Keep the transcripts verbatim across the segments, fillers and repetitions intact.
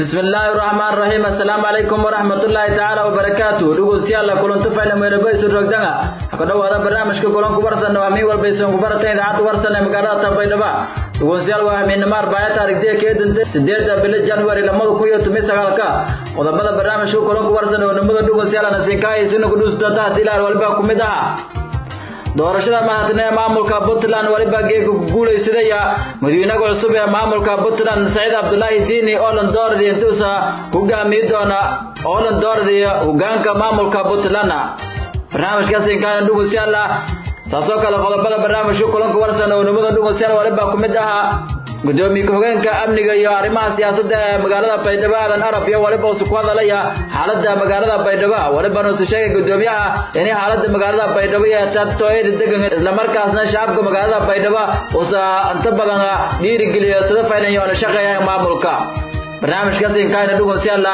بسم الله الرحمن الرحيم السلام عليكم ورحمة الله تعالى وبركاته دغول سيالا كلن تفايل ميربي سرغدغا كدو هذا برنامج كلن كبرسن وامي والبيسون كبرتين عاد ورسن مغادا تبيدبا دغول سيال waa min mar baa taariikhda keedinta sideeda bil January lamada ku iyo toban sagaalka qodobada barnaamijka kulun kuwarsan oo nimada dugul siyaalana siinkaay sinu ku dhusdata dilaar walba ku mid ah doorashada madaxweynaha maamulka Puntland waliba geegu guuleysadaya madaxweynaha cusub ee maamulka Puntland Saciid Abdullaahi Diini oo lan doorday intuusa hogaamiye doona oo lan doorday hogaanka maamulka Puntland barnaamijkaas inkaan dugul siyaala taasoo kale qodobada barnaamijka kulanka warsan oo nimada dugul siyaala waliba ku mid ah gudoomiye ku-xigeenka amniga iyo arrimaha siyaasadda ee magaalada Baydhabo aan Arab iyo waliba uu ku hadalaya xaaladda magaalada Baydhabo waliba uu sheegay gudoomiyaha in xaaladda magaalada Baydhabo ay tahay degan isla markaasna shacabka magaalada Baydhabo oo inta badan dhiirigeliyo sida faynayo shaqeeyaha maamulka barnaamijkaas in kaana dhugo siyaala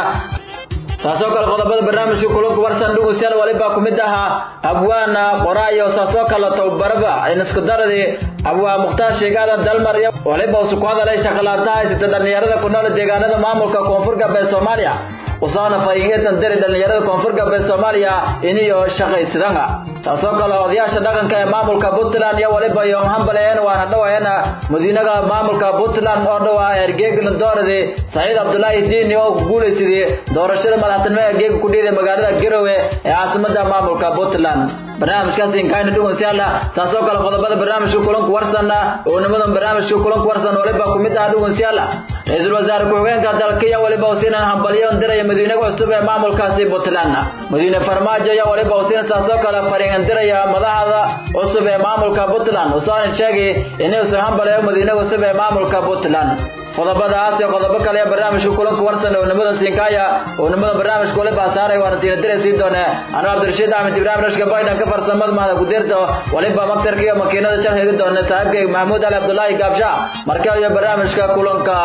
taasoo kale qodobada barnaamijka kulanka warsan dhugo siyaala waliba ku mid ah abwaana qoraayo taasoo kale tababaraba in isku daradii abwaa muqtaar sheegada dalmar iyo waliba uu ku hadalay shaqalaataha sida dhalinyarada ku nool deegaanada maamulka koonfur galbeed Soomaaliya وصانا فاينيتن دري dhalinyarada koonfur galbeed Soomaaliya iniyo shaqaysadanga taasoo kale odayaasha dhaqanka ee maamulka Puntland iyo waliba iyo hambaleen waana dhawaayana madiinaha maamulka Puntland oo dhawaa ergeegna doorade Saciid Abdullaahi Diini oo ku guuleysaday doorashada madaxtinimada geeg ku dhiiday magaalada Garowe ee caasimada maamulka Puntland barnaamijkaas in kaana dhugo siyaala taasoo kale qodobada barnaamijka kulanka warsana oo nimadan barnaamijka kulanka warsan waliba ku mid ah dhugo siyaala ra'iisul wasaare ku-xigeenka dalka iyo waliba wasiina hambaliyo diray madiinaha cusub ee maamulkaasi Puntland madiina farmaajo iyo waliba wasiina taasoo kale fariin diraya madaxda cusub ee maamulka Puntland oo soo sheegay inay soo hambaliyo madiinaha cusub ee maamulka Puntland qodobadaas iyo qodobo kale barnaamijka kulanka warsan oo nimada siinkaaya oo nimada barnaamijka waliba saaray waan tiina diray si doona ana Abdirashiid Ahmed Ibrahim rashka baydan ka farsamada maada ku dirto waliba maktarka iyo makiinada sharxiga doona saaxiibkay Mahmoud Ali Abdullaahi Gaabsha markaa iyo barnaamijka kulanka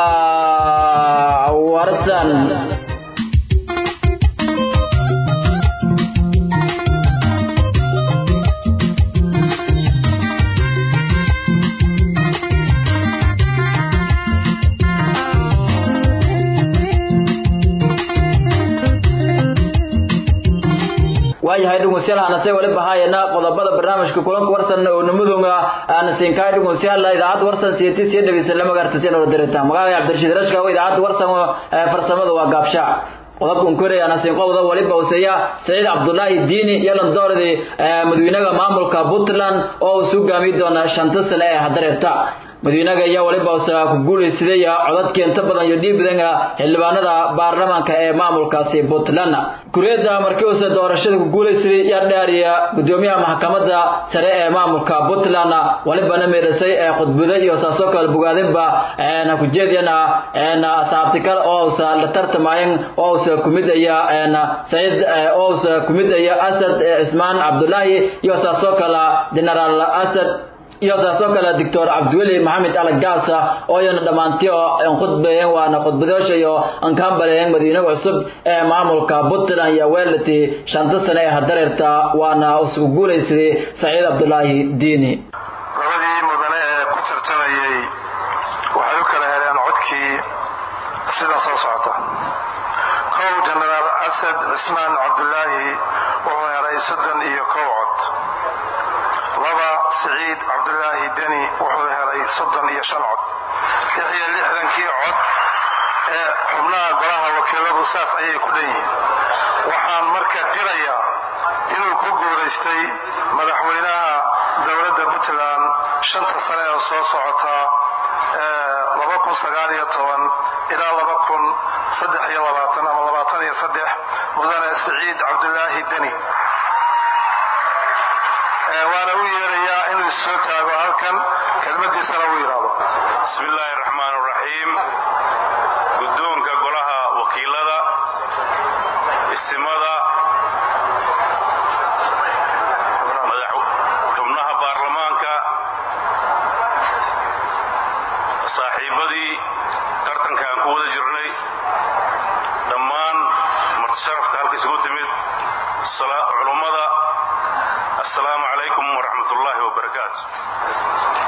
warsan waayahay dhageystayaal aan say waliba hayna qodobada barnaamijka kulanka warsan oo nimadooda aan siinkaay dhageystayaal idaacad warsan siyaati si dhageysan lama gartaysan oo dirta magaalada Cabdirashiid Rashka oo idaacad warsan farsamada waa Gaabsha qodobkan koreey aan siin qodobada waliba oo seeya Saciid Abdullaahi Diini iyo lan doorday madaxweynaha maamulka Puntland oo uu hogaamiye doona shanta sano ee hadareerta madiinaha ayaa waliba ku guuleysaday codadka inta badan iyo dhiibadanga xildhibaanada baarlamaanka ee maamulkaasi Puntland kureeda markii uu doorashada ku guuleysaday yaa dhaariya gudoomiyaha maxkamadda sare ee maamulka Puntland waliba nameersay ee khudbada iyo saasoo kale bogaadinba ee ku jeediyana ee saabtikal oo la tartamayeen oo soo kumidaya ee Saciid oo soo kumidaya Asad Ismaan Abdullaahi iyo saasoo kale General Asad iyo saasoo kale Doctor Abdulwali Maxamed Algaasa oo yana dhamaantii oo khudbeeyeen waana khudbadaasha iyo aan ka hambalayeen madiinaha cusub ee maamulka Puntland iyo weelati shanta sano ee hadareerta waana isku guuleysaday Saciid Abdullaahi Diini labadii mudane ee ku tartamayay waxay u kala heleen codkii sida soo socota kow General Asad Ismaan Abdullaahi oo helay soddon iyo kow cod laba Saciid Abdullaahi Diini wuxuu helay soddon iyo shan cod lixdan lixdankii cod ee xubnaha golaha wakiiladu saas ayay ku dhanyihiin waxaan marka qirayaa inuu ku guuleystay madaxweynaha dowladda Puntland shanta sano ee soo socota laba kun sagaal iyo toban ilaa laba kun saddex iyo labaatan ama labaatan iyo saddex mudane Saciid Abdullaahi Diini وانا ويريا انه soo taago halkan kelmadiisa la weerado bismillaahir rahmaanir rahiim gudoonka golaha wakiilada istimada madaxweynaha baarlamaanka saaxiibadii tartankan ku wada jirnay dhammaan martisharafka halka isugu timid culimada السلام عليكم ورحمة الله وبركاته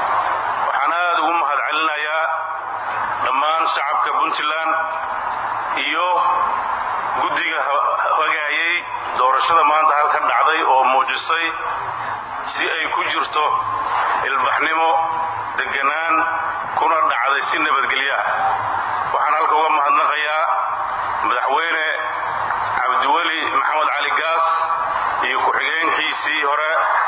وحنا هذا هم هذا علنا يا لما شعبك Puntland iyo guddiga hagaayay doorashada maanta halkan dhacday oo muujisay si ay ku jirto ilbaxnimo deganaan kuna dhacday si nabadgelyo ah. waxaan halka uga mahadnaqayaa madaxweyne cabdiweli maxamed cali gaas iyo ku-xigeenkiisii hore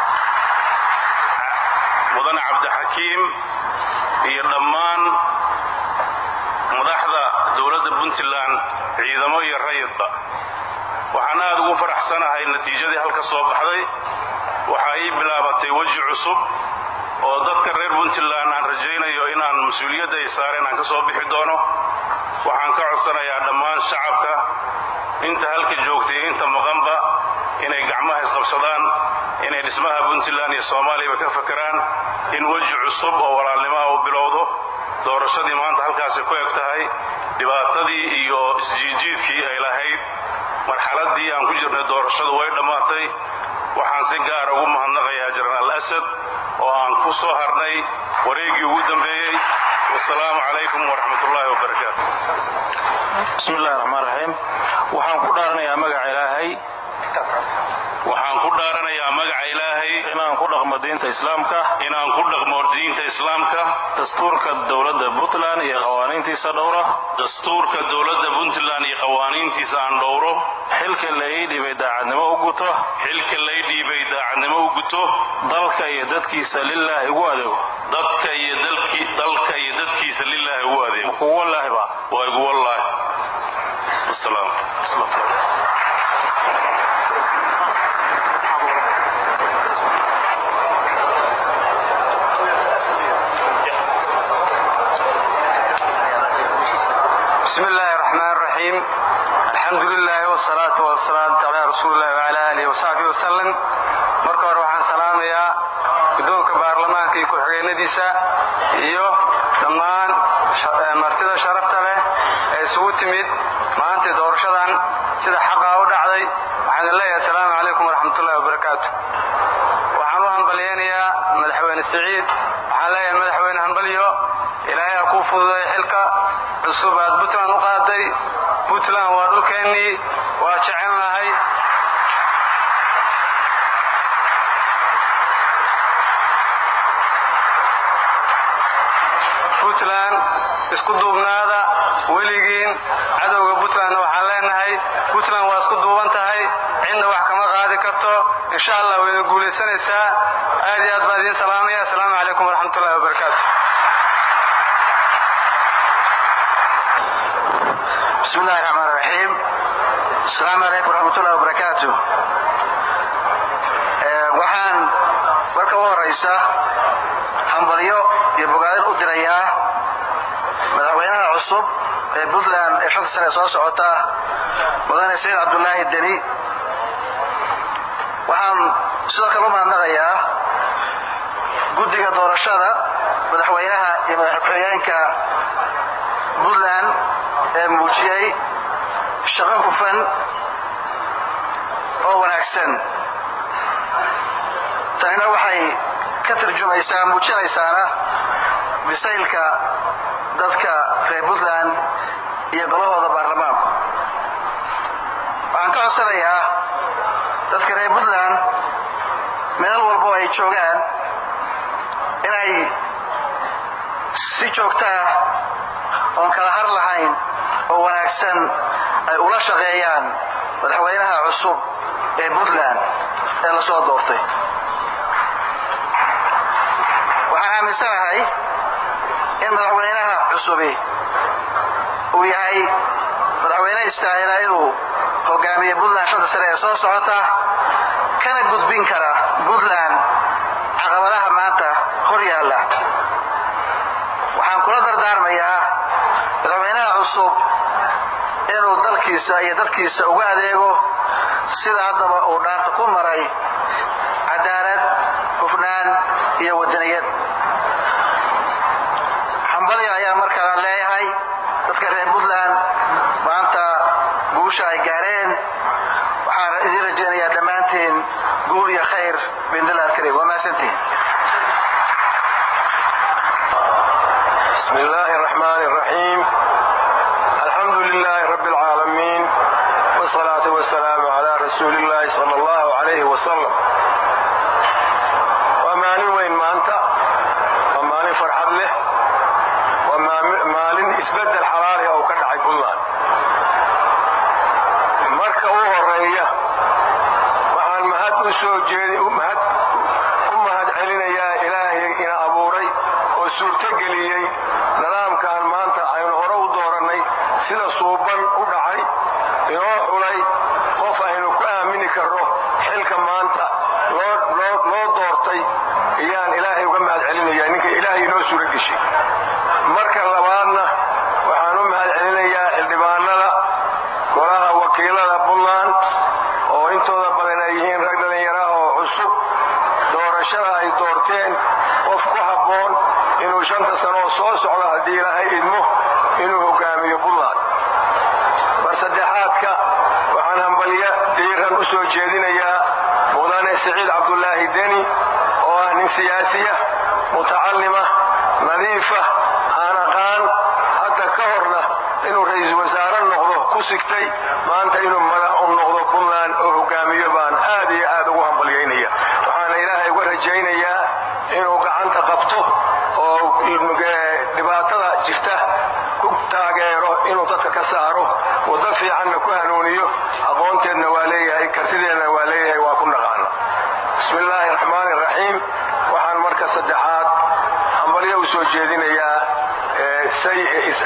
mudane cabdixakiim iyo dhammaan madaxda dowladda puntland ciidamo iyo rayidba. waxaan aad ugu faraxsanahay natiijadii halka soo baxday. waxa ay bilaabatay waji cusub oo dadka reer puntland aan rajaynayo inaan mas-uuliyadda ay saareen aan ka soo bixi doono. waxaan ka codsanayaa dhammaan shacabka inta halka joogtay inta maqanba inay gacmaha isqabsadaan, inay dhismaha puntland iyo soomaaliyaba ka fakeraan in waji cusub oo walaalnimaha u bilowdo. doorashadii maanta halkaasi ku eg tahay dhibaatadii iyo isjiijiidkii ay lahayd marxaladii aan ku jirnay doorashadu way dhammaatay. waxaan si gaar ugu mahadnaqayaa jenaraal asad oo aan ku soo harnay wareegii ugu dambeeyey. wasalaamu calaykum waraxmatullaahi wabarakaatu. bismillahi raxmaan raxiim. waxaan ku dhaaranayaa magaca ilaahay waxaan ku dhaaranayaa magaca ilaahay inaan ku dhaqmo diinta islaamka inaan ku dhaqmo diinta islaamka dastuurka dowladda puntland iyo qawaaniintiisa dhowro dastuurka dowladda puntland iyo qawaaniintiisa aan dhowro xilka la ii dhiibay daacadnimo u guto xilka la ii dhiibay daacadnimo u guto dalka iyo dadkiisa lilaahi ugu adeego dadka iyo dalki dalka iyo dadkiisa lilaahi ugu adeego kugu wallaahi ba waa igu wallaahi. wasalaam. بسم الله الرحمن الرحيم. الحمد لله والصلاة والسلام على رسول الله وعلى آله وصحبه وسلم. marka hore waxaan salaamayaa guddoonka baarlamaanka iyo ku-xigeenadiisa iyo dhammaan martida sharafta leh ee isugu timid maanta doorashadan sida xaqa u dhacday. waxaan leeyahay assalaamu calaykum waraxmatullaahi wabarakaatu. waxaan u hambalyeeyaa madaxweyne Siciid. waxaan leeyahay madaxweyne hambalyo ilaahay ku fududay xilka cusub aad puntland u qaaday. puntland waa dhulkeennii, waa jecelnahay. puntland isku duubnaada weligiin. cadowga puntlandna waxaan leenahay puntland waa isku duuban tahay, cidna wax kama qaadi karto. insha allah wayna guulaysanaysaa. aad iyo aad baan idiin salaamaya. assalaamu calaykum waraxmatullaahi wabarakaatu. بسم الله الرحمن الرحيم. السلام عليكم ورحمة الله وبركاته. waxaan marka ugu horeysa hambalyo iyo bogaadin u dirayaa madaxweynaha cusub ee puntland ee shanta sane soo socota mudane Saciid Cabdullaahi Deni. waxaan sidoo kale u mahadnaqayaa guddiga doorashada madaxweynaha iyo madax ku-xigeenka puntland ee muujiyay shaqo hufan oo wanaagsan. tanina waxay ka tarjumaysaa muujinaysaana bisaylka dadka reer puntland iyo golahooda baarlamaanku. waxaan ka codsanayaa dadka reer puntland meel walbo ay joogaan inay si joogtaa oon kala har lahayn oo wanaagsan ay ula shaqeeyaan madaxweynaha cusub ee puntland ee la soo doortay. waxaan aaminsanahay in madaxweynaha cusubi uu yahay madaxweyne istaahila inuu hogaamiye puntland shanta sane ee soo socota, kana gudbin kara puntland caqabadaha maanta hor yaalla. waxaan kula dardaarmayaa madaxweynaha cusub inuu dalkiisa iyo dadkiisa uga adeego sida haddaba uu dhaarta ku maray cadaalad, hufnaan iyo wadaniyad. hambalyo ayaan markaa leeyahay dadka reer puntland maanta guusha ay gaareen. waxaan idin rajaynayaa dhammaanteen guul iyo khayr biidnillahi alkariim. waa mahadsantihiin. بسم الله الرحمن الرحيم. الحمد لله رب العالمين. الصلاة والسلام على رسول الله صلى الله عليه وسلم. ومالين وين ما أنت ومالين فرحان له ومالين إثبات الحلال أو كدع كلان مركه ورية مع المهد وسوجي ومهد ومهد علينا يا إلهي إلى أبوري وسورتقلي نظام كان ما أنت عين هرو دورني سيدا صوبا ودعي يروح ولي قف عينو كآمني كره حلك ما أنت لو لو لو دورتي إيان إلهي ومهد علينا يا إنك إلهي نو سورقشي مركه لبادنا وحانو مهد علينا يا الدبان لا golaha wakiilada Puntland oo intooda badan ay yihiin rag dhalinyaro oo cusub doorashada ay doorteen qof ku haboon inuu shanta sano soo socdo hadii Ilaahay idmo inuu hogaamiyo Puntland mar saddexaadka waxaan hambaliya diiran u soo jeedinayaa mudane Saciid Cabdullaahi Deni oo ah nin siyaasi ah mutacallima nadiifa aan aqaan hadda ka horna inuu ra'iisul wasaare noqdo ku sigtay maanta inuu madax u noqdo Puntland oo hogaamiyo baan aad iyo aad ugu hambalyeynaya waxaan Ilaahay uga rajaynayaa inuu gacanta qabto oo dhibaatada jirta ku taageero inuu dadka ka saaro wada fiican ku hanuuniyo aqoonteedna waa leeyahay kartideedna waa leeyahay waa ku naqaana bismillaahir rahmaanir rahiim waxaan marka saddexaad hambalyo u soo jeedinayaa say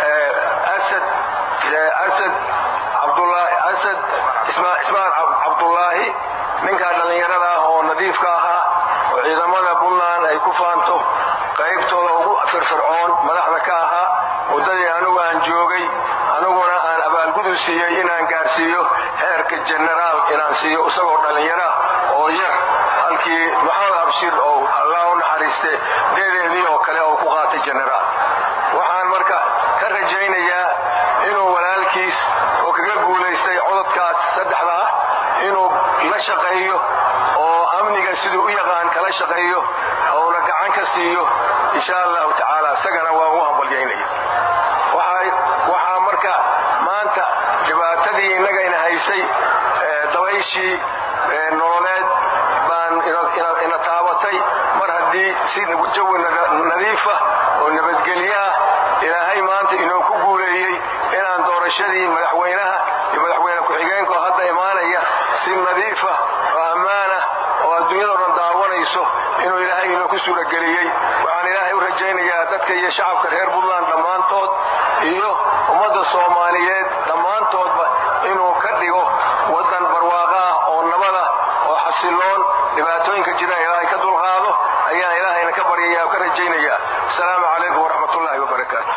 asad asad Abdullahi asad isma ismaan Abdullahi ninka dhalinyarada oo nadiifka ahaa oo ciidamada Puntland ay ku faanto qaybtooda ugu firfircoon madaxda ka ahaa wadadii anigu aan joogay aniguna aan abaalgudub siiyay inaan gaarsiiyo heerka generaal inaan siiyo isagoo dhalinyaro oo yar halkii maxamed abshir oo Allah u naxariiste deedeedii oo kale oo ku qaatay generaal waxaan marka ka rajaynayaa inuu walaalkiis oo kaga guuleystay codadkaas saddexda ah inuu la shaqeeyo oo amniga sidoo u yaqaan kala shaqeeyo oo la gacan ka siiyo insha Allah ta'ala sagana waa u hambalyeynaya waxa waxa marka maanta dhibaatadii inaga ina haysay dabayshii nololeed baan ina taabatay mar haddii si jawi nadiif ah oo nabadgelyo ah Ilaahay maanta inuu ku guuleeyay inaan doorashadii madaxweynaha iyo madaxweyne ku-xigeenka hadda imaanaya si nadiif ah oo ammaan ah oo adduunyada dhan daawanayso inuu Ilaahay inuu ku suurageliyay waxaan Ilaahay u rajaynayaa dadka iyo shacabka reer Puntland dhammaantood iyo ummadda Soomaaliyeed dhammaantoodba inuu ka dhigo wadan barwaaqo ah oo nabad ah oo xasiloon dhibaatooyinka jira Ilaahay ka dulqaado ayaan Ilaahayna ka baryayaa oo ka rajaynayaa assalaamu calaykum waraxmatullaahi wabarakaatuh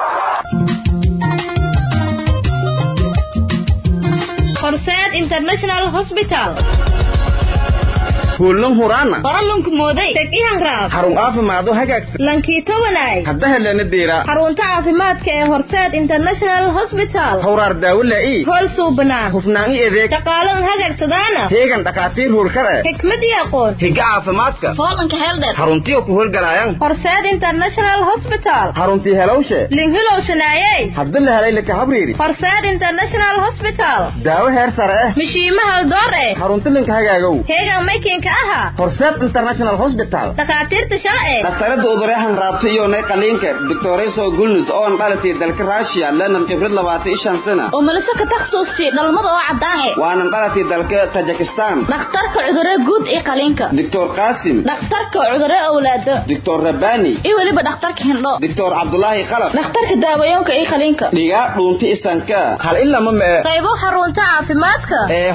Horseed International Hospital kuulun huraana qoralunku mooday tagihan raab xarun caafimaad oo hagaagsan lankiito walaay hadda helena diira xarunta caafimaadka ee Horseed International Hospital hawraar daawilaa ii hool suubnaa hufnaan ii adeeg shaqaalan hagaagsadana heegan dhaqaatiir hurkar ah xikmad iyo aqoon higa caafimaadka hoolanka heeldeed xaruntii ku hurgalayaan Horseed International Hospital xaruntii helowshe linhilow shanayay hadda la helay laka habriiri Horseed International Hospital daawo heer sare ah mishiimaha door ah xarunta linka hagaagow heegan making aha Horseed International Hospital dhaqaatiirta sharci dhaqtarada uduryahan raabta iyo nay qaliinka doctoreso Gulnus oo aan qalatay dalka Russia lana khibrad labaatan iyo shan sano oo malaka ka takhasuustay dhalmada oo cadaan ah waana qalatay dalka Tajikistan dhakhtarka cudurada guud ee qaliinka Doctor Qasim dhakhtarka cudurada awlaada Doctor Rabani iyo waliba dhakhtarka hindho Doctor Abdullahi Khalaf dhakhtarka daawayoonka ee qaliinka dhiga dhuunta isanka hal illa ma qaybo xarunta caafimaadka ee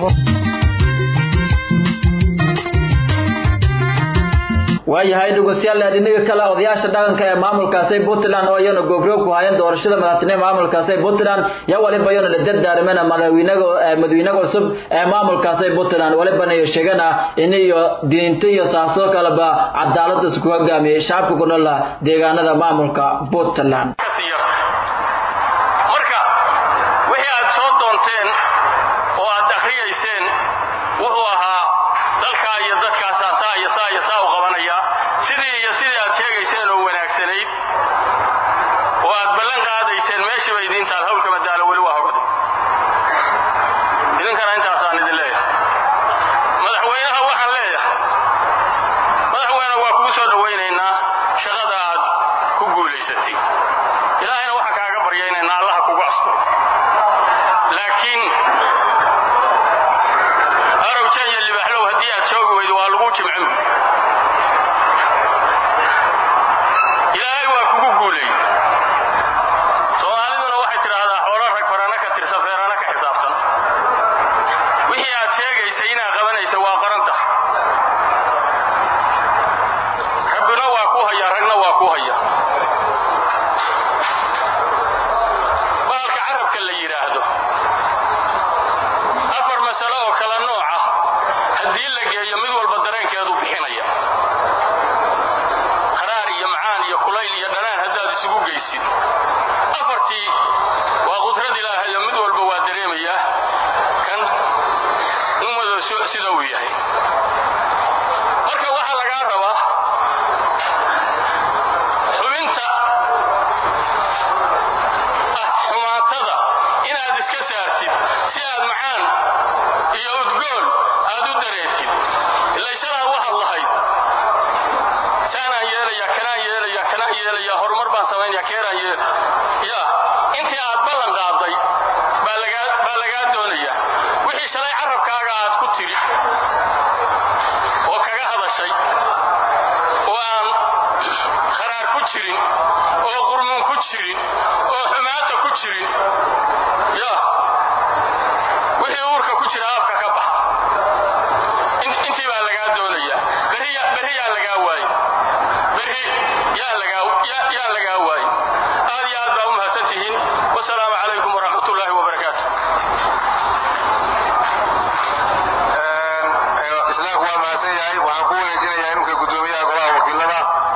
waayahay dhageystayaal dhinaca kale odayaasha dhaqanka ee maamulkaas ee Puntland oo iyana gobro ku hayeen doorashada madaxtinimada maamulkaas ee Puntland yaa waliba iyana la dardaarmana madaxweynaha madaxweynaha cusub ee maamulkaas ee Puntland waliba ay sheegana in iyo diinta iyo saaso kaleba cadaalad isku hogaamiyay shacabka ku nool deegaanada maamulka Puntland marka wixii aad soo doonteen oo aad akhriyeyseen wuxuu ahaa dalka iyo dadka asaasa iyo saa iyo saa u qabanaya sidii iyo sidii aad sheegayseen oo wanaagsanayd oo aad ballan qaadayseen meeshii bay idin taal hawlka madaalo wali waa hogad idinkan yahay marka waxa laga rabaa xubinta xumaatada inaad iska saartid si aad macaan iyo udgoon aad u dareertid ilaa isana waxa lahayd sana yeelaya kana yeelaya kana yeelaya horumar baan sameeyaa keeraan ya intii aad ballan qaaday baa laga baa laga doonaya wixii shalay carabkaaga aad ku tiri oo kaga hadashay oo aan kharaar ku jirin oo qurmun ku jirin oo xumaata ku jirin ya wixii uurka ku jira afka ka baxa intii baa laga doonaya bari bari yaa laga waay bari yaa laga yaa laga waay aad iyo aad baa u mahadsantihiin wassalaamu calaykum waraxmatullaahi wabarakaatuh islaamku waa mahadsan yahay waxaan ku wareejinayaa inuu ka gudoomiyaha golaha wakiilada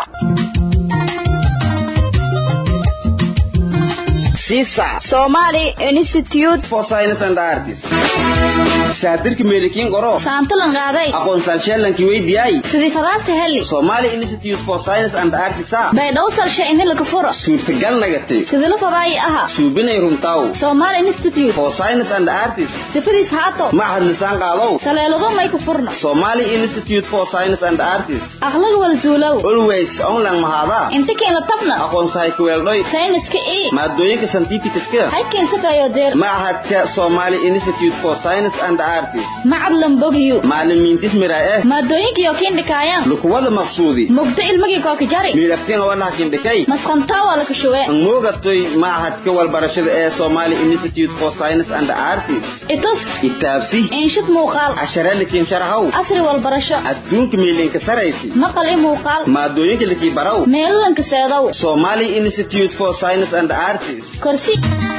Sisa Somali Institute for Science and Arts saatirki meelikiin qoro saantalan qaaday aqoonsan sheelankii weydiyay sidii fadaasta heli Somali Institute for Science and Arts bay dhowsal shay in la kafuro suurtagal nagatay sidii la faday aha suubinay runtaw Somali Institute for Science and Arts sifiriis haato mahad lisaan qaado saleelado may ku furno Somali Institute for Science and Arts aqlag wal zuulow always online mahada inta keen la tabna aqoonsahay ku weeldoy sayniska ee maadooyinka scientific-ka haykin safayo deer mahadka Somali Institute for Science and Arts macallam bogyo macallimiintis miraa'ah maadooyinka iyo keen dhikaayaan lukuwada maqsuudi mugda ilmigi ko ka jari miiraftiin wala keen dhikay masqanta wala ka shuwe moogatay mahadka walbarashada ee Somali Institute for Science and Arts itus itaabsi inshid muuqaal ashara likin sharaxaw asri walbarasho adduunka meelinka saraysi maqal ee muuqaal maadooyinka liki baraw meelanka seedaw Somali Institute for Science and Arts kursi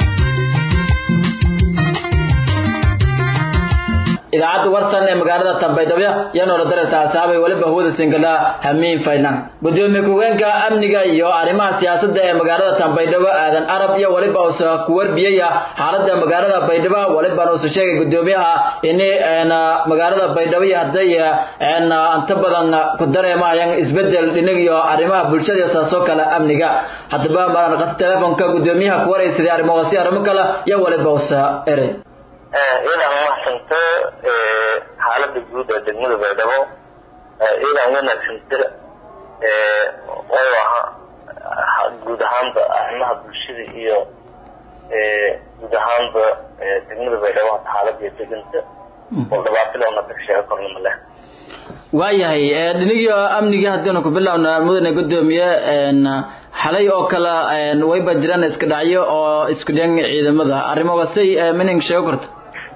idaacadda warsan ee magaalada Tanbaydhabo yana radarta asaabay waliba hawada singala hamiin faylan gudoomiye ku-xigeenka amniga iyo arrimaha siyaasadda ee magaalada Tanbaydhabo aadan arab iyo waliba uu soo ku warbiyay xaaladda magaalada Baydhabo waliba uu soo sheegay gudoomiyaha in magaalada Baydhabo haday aan inta badan ku dareemayaan isbedel dhinaca iyo arrimaha bulshada soo kala amniga hadaba maraan qad telefoonka gudoomiyaha ku wareysiday arrimaha si arrimo kala iyo waliba uu soo eray إذا ما سنت حالة بجود الدنيا بيدبو إذا ما سنت وياها جود هم أنها بالشيء إياه جود هم الدنيا بيدبو حالة بيتجنت والدبابة لو نتكشف كلنا مله waayahay dhiniga amniga hadana ku bilaawna mudane gudoomiye een xalay oo kala een way badiraan iska dhacyo oo isku dhan ciidamada arrimaha say meaning sheego karto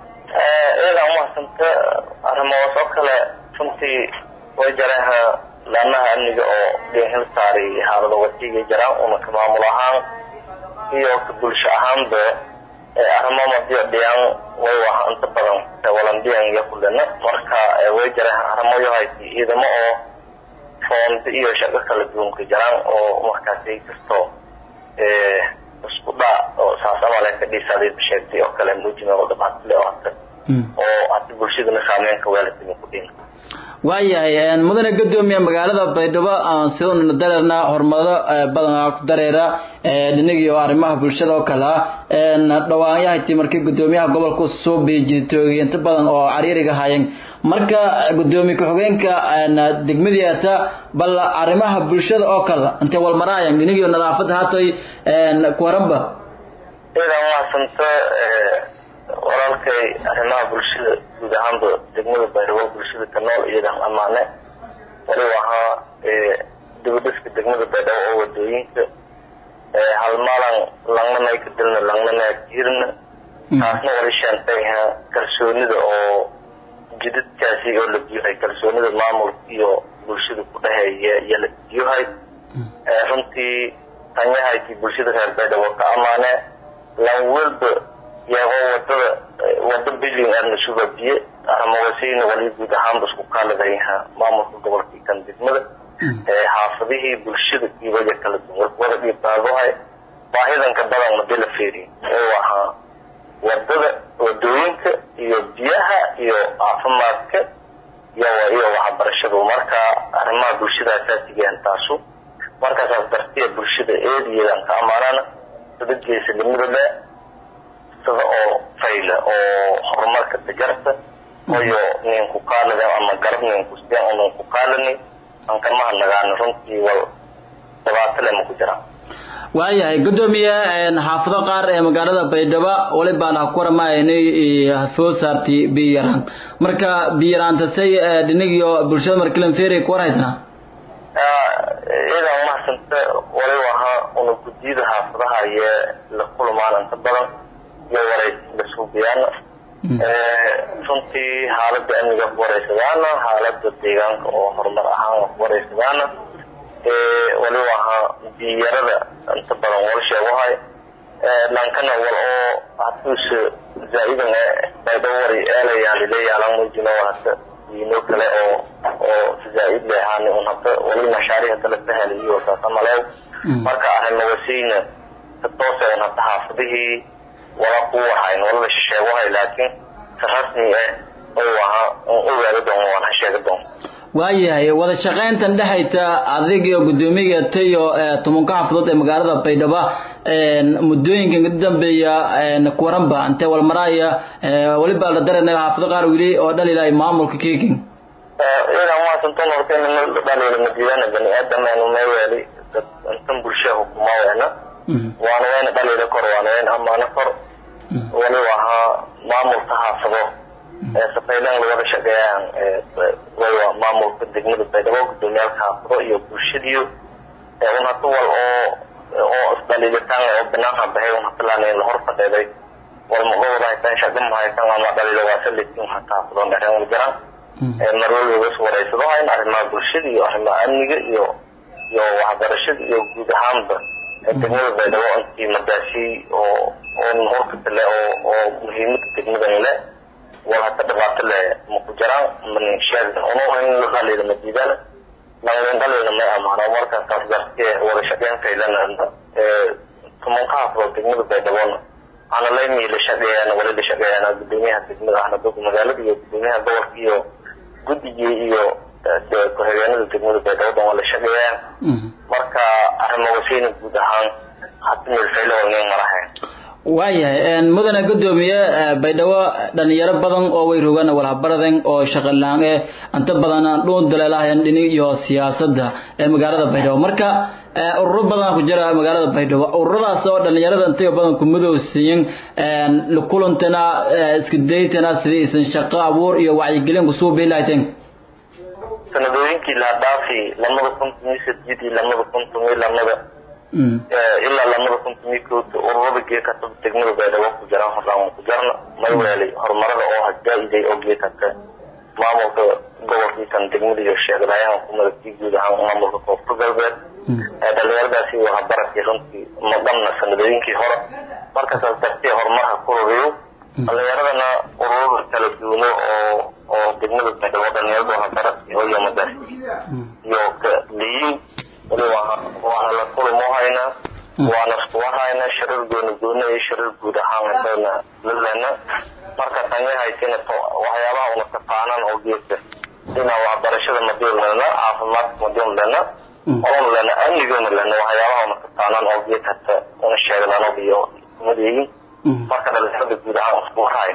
ee ila ma santa arrimaha oo kala runtii way jaraha lanaha amniga oo deehan saari xaalada watiga jiraan oo ka maamul ahaan iyo ka bulsho ahaanba arrimaha madiyo dhiyaan way waxa inta badan walandiyan iyo kullana marka way jaraha arrimaha yahay ciidamo oo foond iyo shaqo kala duwan ka jiraan oo markaasay kasto ee isku dha oo saasama la ka dhisaday bisheegtay oo kala muujina oo dhabaatay oo hada oo aad bulshada saameyn ka weelay ku dhin waayahay een mudane gudoomiye magaalada Baydhabo aan soo nadarna horumaro badan ku dareera ee dhinaga iyo arrimaha bulshada oo kala een dhawaanyahay markii gudoomiyaha gobolka soo beejitay inta badan oo cariiriga hayeen marka gudoomiye ku-xigeenka degmadiisa bal arrimaha bulshada oo kala inta wal maraayeen dhinaga iyo nadaafadda hatay een ku waranba ila ma santa walaalkay arrimaha bulshada guud ahaanba degmada Baydhabo bulshada ka nool iyada amaane wali waxa ee dibadhiska degmada Baydhabo oo wadooyinka ee hal maalan langna ka dilna langna jirna taasna wali shantay kalsoonida oo jidadkaasi oo la diiray kalsoonida maamul iyo bulshada ku dhaxeeya iyo la diiray ee runtii tanyahay ki bulshada reer Baydhabo ka amaane lan walba yago wadada wada bilin aan shubabiye armawasiina wali guud ahaan isku qaladayha maamulka gobolka kan degmada ee xaafadihii bulshada iyo wada kala duwan wada dhibaadohay baahidan ka badan madala feeri ee waxa wadada wadooyinka iyo biyaha iyo caafimaadka iyo iyo waxbarashadu marka arrimaha bulshada asaasiga taasu markaas dartiya bulshada eedeedan ka amaanana sida geesinimada leh sida oo fayla oo horumarka tajarta oo nin ku qaalada ama garab nin ku sii oo ku qaalani aan kama nagaan runtii wal tabaatale ma ku jira waayahay gudoomiye xaafado qaar ee magaalada Baydhabo wali baan ku warmaynay soo saartay biyaran marka biyaranta say dhinigiyo bulshada markii feeray ku warayna iyada ma santa wali waxa uu gudida xaafadaha iyo la kulmaan inta badan iyo waray la suubiyaan ee runtii xaaladda amniga waraysadaan xaaladda deegaanka oo horumar ahaan waraysadaan ee wali waxa biyarada inta badan wal sheegahay ee lankana wal oo hadus zaidan Baydhabo wari eelayaan leeyahay mujino wada ino kale oo oo zaid leeyahay oo hadda wali mashaariic kala tahaliyo taasamalee marka arimo wasiina toosan hadda xaafadihii wala ku waxaan wala sheegahay laakiin rasmi ah oo waxa oo ogaado doon waxa sheegado waayahay wada shaqeyntan dhaxayta adiga iyo gudoomiyaha tayo tobanka xafadood ee magaalada Baydhabo ee muddooyinka dambeeya ee ku waranba anta wal maraya waliba la dareemay xaafado qaar wili oo dhaliilay maamulka keekin ee ila ma santan horteen dhaliilay madiina bani aadam ee meeyay intan bulshada hukumadeena waana weena dhaliilay korwaaneen ama nafar wali waxa maamulka xaafado ee safaylan wada shaqeeyaan ee waa maamulka degmada Baydhabo gudoomiyaha xaafado iyo bulshadiyo ee una tool oo oo isdaliilitaan oo banaanka baxay una talaanay la horfadheeday wal maqood ay tan shaqo ma haysan ama dhaliilo waasalitiin hataa xaafado dheeraan jiraan ee marwal way soo wareysado ay arrimaha bulshada iyo arrimaha amniga iyo iyo waxbarashada iyo guud ahaanba degmada Baydhabo intii madaasi oo oo horta le oo oo muhiimad degmada leh wala tadabata le mukujara man sheeg oo in la qaleeyo madidana laga qaleeyo ma amaano marka taasdarke wada shaqeyn faylanada ee tumanka afro degmada Baydhabo ana leeymi la shaqeeyana wala la shaqeeyana gudoomiyaha degmada ahna dog magaalada iyo gudoomiyaha gobolka iyo gudiga iyo ku-xigeenada degmada Baydhabo wala shaqeeyaan marka arrimo wasiin guud ahaan hadii meel faylo oo marahay waayahay mudane gudoomiye Baydhabo dhalinyaro badan oo way rogaan wala baradan oo shaqo laan ee inta badan dhoon daleelahayn dhinac iyo siyaasadda ee magaalada Baydhabo marka urur badan ku jira magaalada Baydhabo ururadaas oo dhalinyarada inta badan ku midowsiin la kulantana iska daytana sidii shaqo abuur iyo wacyigelin ku soo beelayteen sanadooyinkii la dhaafay lamada kun iyo siddeed lamada kun iyo lamada illa lamada kun iyo kood ururada geeka degmada Baydhabo ku jiraan horaan ku jirna may weelay horumarada oo hajaayiday oo geeka maamulka gobolka degmada iyo sheegayaan hukuumadda guud ahaan maamulka koonfur galbeed ee dhalinyaradaasi waxa barakay runtii madamna sanadooyinkii hore markaas dartii horumarka ku ruriyo dhalinyaradana ururada kala duwan oo oo degmada Baydhabo dhalinyarada waxa barakay oo yamadaas iyo ka leeyin wali waxa la kulmo hayna waana waxayna shirar gooni gooni iyo shirar guud ahaan dana lana marka tani haytina waxyaabaha una taqaanaan oo geedka ina waxbarashada madowlana caafimaad madowlana oo lana amnigoona lana waxyaabaha una taqaanaan oo geedka una sheegnaan iyo kumadii marka dhalinyarada guud ahaan isku raay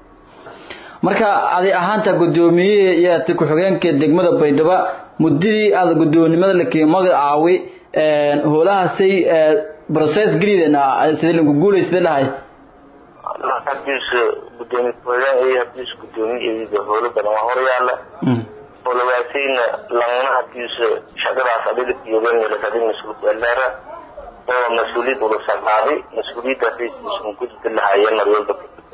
marka adi ahaanta gudoomiye iyo ku xigeenka degmada Baydhabo mudadii aad gudoonimada la keenay aawi ee hoolahaasay process gridena sidii lagu guuleystay lahay hadis gudoomiye qoyaan iyo hadis gudoomiye iyo hoola badan hor yaala holaasiina langna hadis shaqadaas adil iyo weyn la sadin mas'uul walaara oo mas'uuliyad uu saarnaaday mas'uuliyadda isku gudbin lahaayeen marwalba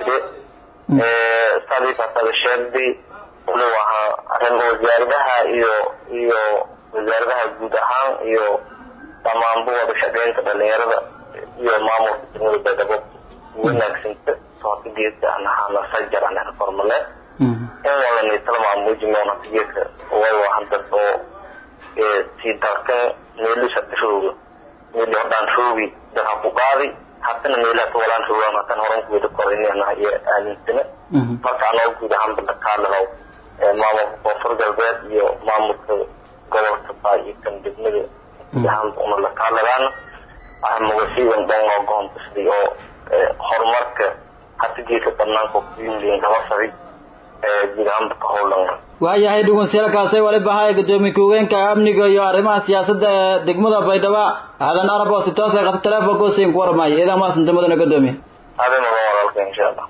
ee sadii fasada sheegay wala waxa arrin wasaaradaha iyo iyo wasaaradaha guud ahaan iyo dhammaan wada shaqeynta dhalinyarada iyo maamulka degmada Baydhabo wanaagsanka soo geedka aan ahaan sajar aan formale ee wala ni talma mujimoona geedka way waxan dadko ee si darka meelisha tashoogo meelo dhan shoogi dadka ku qaadi hatta meelaha walaan shoogaan tan horan ku wada korinayna iyo aanintana marka aan guud ahaan dadka lahaw maamulka koonfur galbeed iyo maamulka gobolka baa iyo kan degmada yahan una la kaaladaan ah magasiidan dhango goontasdi oo horumarka hatigiisa banaanka ku yimid kama saray ee jiraanka ka howlan waayahay dhugunsiilkaasay wali bahay gudoomiye ku-xigeenka amniga iyo arrimaha siyaasadda ee degmada Baydhabo aadan arab oo si toos ah qad telefoonka siin ku warmay idan ma san degmada gudoomiye aadan oo walaalka insha Allah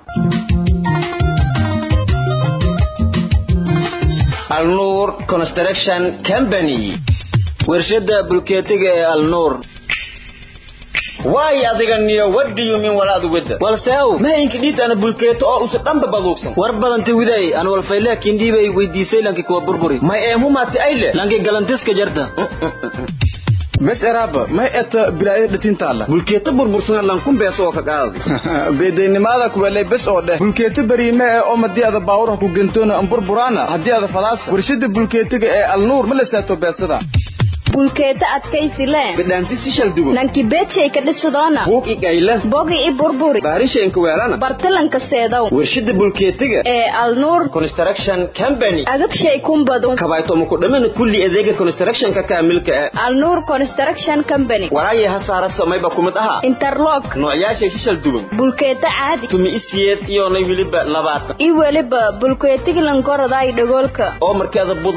Al-Nur Construction Company warshada bulkeetiga ee Al-Nur waay adiga niyo what do you mean walaad wada walsaaw ma inka dhid ana bulkeeto oo usa dhanba baduugsan war badan tiwiday aan wal faylaakin diibay weydiisay lanki kuwa burburi ma eemu maati ayle lanki galantiska jarta bes eraba ma eta bilaay dhatinta alla bulkeeto burbursan lan kun beeso ka qaadi beedeynimada ku walay bes oo dheh bulkeeto bariime oo madiyada baawur ku gantoona aan burburana hadii ada falaas warshada bulkeetiga ee Al-Nur ma la saato beesada bulkeeta adkaysi leh bidaanti si shal dugo nanki beechay ka dhisadona buug igayla bogi i burburi baarishanka weelana bartalanka seedow warshada bulkeetiga ee Al-Nur Construction Company agab shay kumbado kabayto ma ku dhamaan kulli adeega construction ka kaamilka Al-Nur Construction Company waraay hasaara samayba kumid aha interlock noocyashay si shal dugo bulkeeta caadi tumi isiyad iyo nay wiliba labaatan i waliba bulkeetiga lan koroday dhagoolka oo markaada bud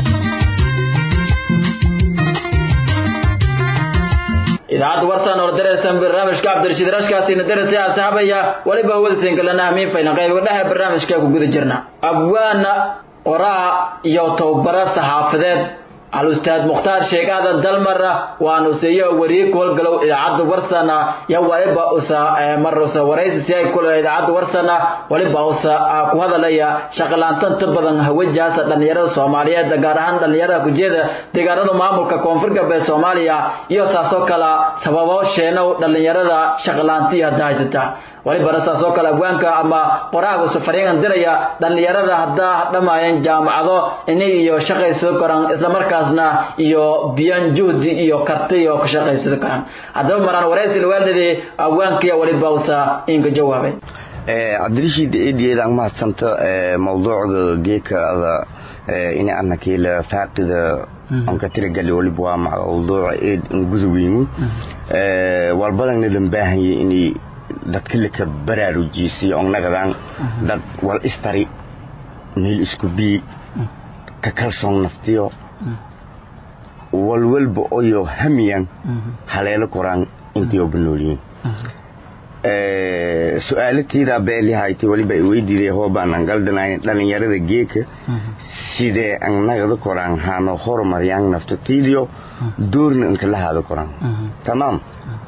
idaacad warsan oo dareysan barnaamijka Cabdirashiid Rashkaasina dareysay asxaabaya waliba wadsan kalena amiin faylan qayb wadaha barnaamijka ku guda jirna abwaana qoraa iyo tawbara saxaafadeed al-ustaad Mukhtaar Sheekh Aadan Dalmara waanu seeyo wariye kol galow idaacad warsana ya waliba usa marrusa waraysi si ay kula idaacad warsana waliba usa ku hadalaya shaqalaantan badan hawajaasa dhalinyarada Soomaaliyeed gaar ahaan dhalinyarada ku jeeda deegaanada maamulka koonfur galbeed Soomaaliya iyo taasoo kala sababo sheeno dhalinyarada shaqalaantii hadaysata waliba rasaasoo kala abwaanka ama qoraaga safariyan diraya dhalinyarada hadda dhamaayeen jaamacado inay iyo shaqayso karan isla markaasna iyo biyan juhdi iyo karti iyo ka shaqayso karan hadaba maraan waraysi waalidii abwaanka waliba usa inga jawaabay ee Cabdirashiid eediyada ma santa mawduuca geeka in annaka ila faaqida aan ka tiragalay waliba waa mawduuc eed gudubeyno ee walbadan nidan baahan inay dadka la ka baraarujisay oo nagadan dad wal istari meel isku bi ka kalsoon naftiyo wal walba oo hamiyan haleelo qoraan intii oo banooliin ee su'aalateeda beelihayti waliba ay weydiiyay hoobaan galdanay dhalinyarada geeka sidee aan nagada qoraan haano horumariyaan naftiyo doorna inta la hado qoraan tamam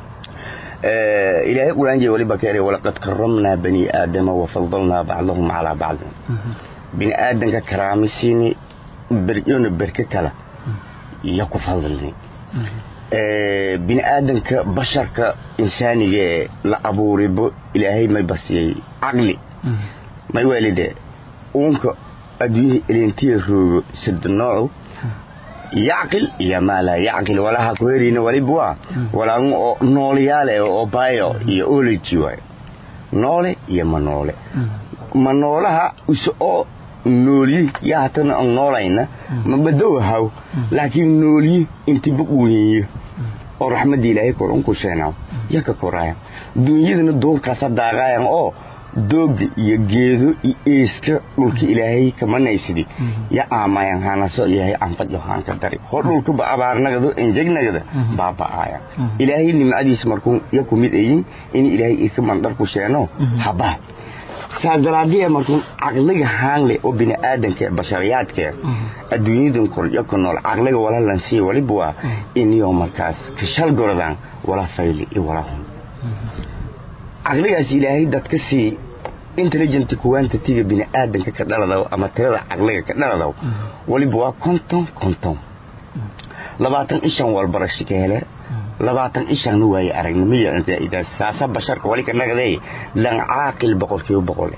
إلهي قرآن جي ولي بكاري ولقد كرمنا بني آدم وفضلنا بعضهم على بعض بني آدم كرامي سيني بريون بركة كلا يكو فضلني بني آدم كبشر كإنساني لأبو ربو إلهي ما يبسي عقلي ما يوالي ده ونك أدويه الانتيه سد النوع يعقل يا ما لا يعقل ولا هكويرين ولا بوا ولا نولياله او بايو يا اولجيوا نولي يا منولي منولها اسو نولي يا تن نولينا ما بدو هاو لكن نولي انت بقويه او رحمه الله كورن كوشيناو يا كورايا دنيدنا دول كاسا داغايان او دوغ iyo geedo iyo iska dhulka ilaahay kama naysidi ya aamayan hanaso ilaahay anfad yohan ka dari hor dhulka ba abaarnagado injegnagada baaba aaya ilaahay nimadiis markuu ya kumid ayin in ilaahay ka mandar ku sheeno haba saadaraadiya markuu aqliga haanle oo bini aadanka bashariyaadka adduunyadan koryo ku nool aqliga wala lan si waliba in iyo markaas ka shal goradan wala fayli iyo wala aqligaas ilaahay dadka si intelligent kuwanta tiga bini aadanka ka dhalado ama tirada aqliga ka dhalado waliba waa konton konton labaatan ishan wal barashi ka hele labaatan ishan way aragnimada inta ida saasa basharka wali ka nagday lan aaqil boqolkiiba boqol